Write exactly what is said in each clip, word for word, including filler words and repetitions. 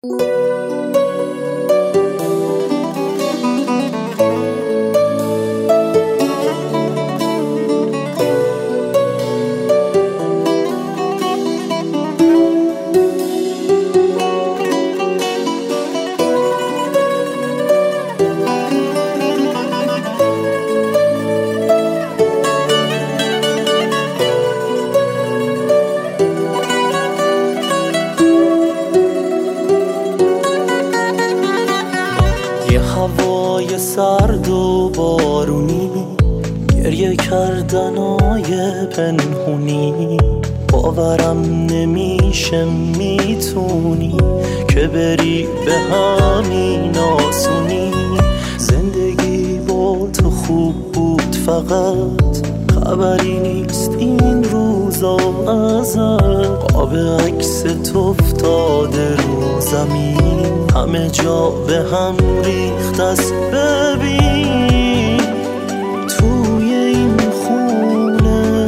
هوای سرد و بارونی، گریه کردنای پنهونی، باورم نمیشه میتونی که بری به همین آسونی. زندگی با تو خوب بود فقط خبری نیست این روزا ازت. قاب عکس تو افتاده رو زمین، همه جا به هم ریخت است. ببین توی این خونه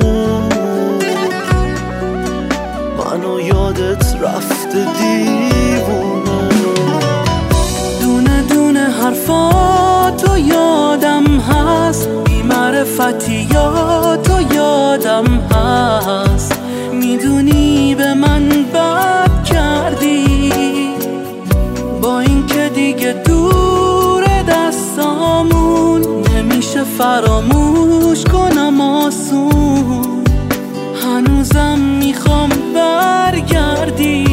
منو یادت رفته دیوونه. دونه دونه حرفاتو یادم هست، بی معرفتیاتو یادم هست. میدونی به من بد کردی، با این که دیگه دور دستامون نمیشه فراموش کنم آسون. هنوزم میخوام برگردی.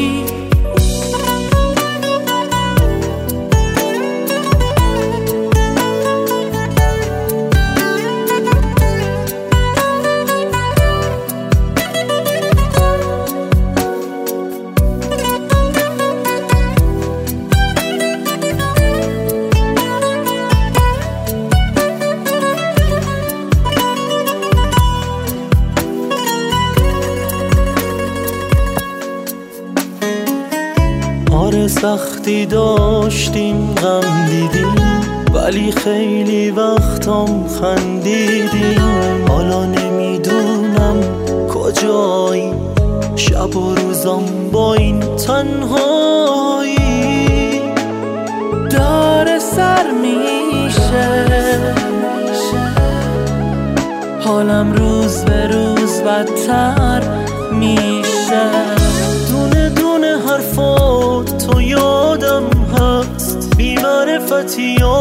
آره سختی داشتیم، غم دیدیم، ولی خیلی وقتام خندیدیم. حالا نمیدونم کجایی، شب و روزم با این تنهایی داره سر میشه. حالم روز به روز بدتر میشه. دونه دونه حرفات تو یادم هست، بی معرفتی